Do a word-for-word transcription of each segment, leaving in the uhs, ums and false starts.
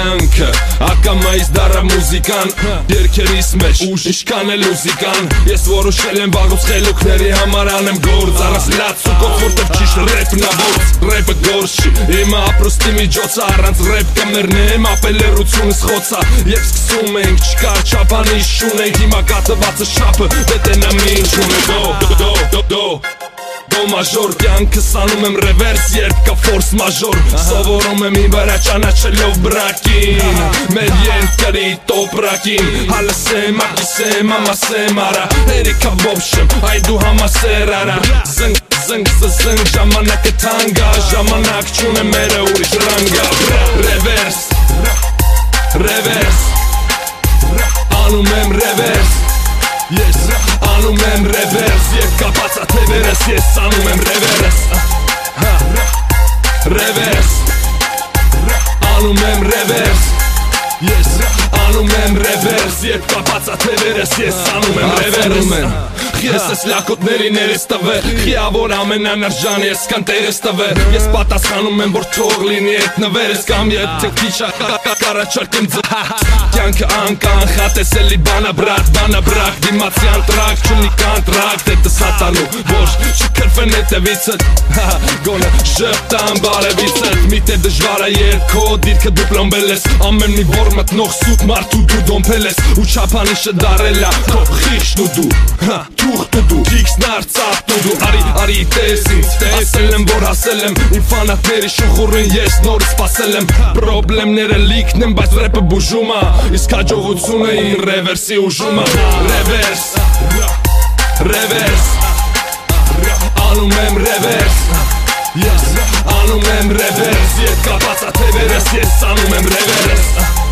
կյանքը ակամայից դարա մուզիկան Երկերիս մեջ ինչքան էլ ուզիկան Ես որոշել եմ վաղուց խելոքների համար անեմ գործ Առանց լացուկով որտև ճիշտ ռեպն ավորց Ռեպը գործ չի, իմը ապրոստի միջոցը Առանց ռեպ կմեռնեմ ապելերությունս խոցա Եվ սկսում ենք չկար չապանի շունենք Հիմա կատվածը շապը դետենա մի ինչ ունե Դո, դո, դո, դո Դո մաժոր կյանքս անում եմ ռևերս երբ կա ֆորս մաժոր Սովորում եմ իմ վրա ճանաչելով բրակին Մեր երկրի տոպրակին Հալսեմ, ակիսեմ, ամասեմ արա Երիքա բոբշեմ, այ դու համասեր արա Զնգ, զնգ, զնգ, ժամանակը թանգա Ժամանակ չունեմ մերը ուրիշ ռանգա Ռևերս, ռևերս Անում եմ ռևերս Ես անում եմ ռևերս Եվ կապացա թևերս Ես անում եմ ռևերս Ռևերս Անում եմ ռևերս Ես անում եմ ռևերս Եվ կապացա թևերս Ես անում եմ ռևերս Ես ես լակոտների ներես տվե Խիավոր ամենանարժան ես կան տերես տվե Ես պատասխանում եմ որ թող լինի էտ նվերս Կամ ետ թե քիչա կարաչարկեմ ձ Կյանքը անկանխատ ես էլի բանա բրատ Բանա բրակ դիմացյան տրակ Չունի կանտրակ դետը սատանու Որ չկրվեն հետևիցըտ Գոնը ժպտան բարևիցըտ Միտե դժվար է երկո դիրքը դու պլոմբել ես Ամեն մի որ մտնող սուտ մարդու դու դոմպել ես Ու չապանիշը դարելա քո խիշն ու դու Թուղթ ու դու Քիքսն արծապտ ու դու Արի, արի տես ինձ Ասել եմ որ հասել եմ Իմ ֆանատների շնխուրին ես նորից սպասել եմ Պրոբլեմները լիքն եմ բայց ռեպը բուժում ա Իսկ հաջողությունը ին ռևերսի ուժում ա Ռևերս Ռևերս Անում եմ ռևերս Ես անում եմ ռևերս Եվ կապացա թևերս Ես անում եմ ռևերս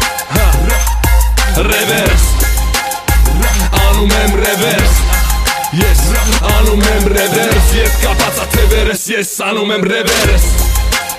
Ռևերս Անում եմ ռևերս Ես անում եմ ռևերս Եվ կապացա թևերս Ես անում եմ ռևերս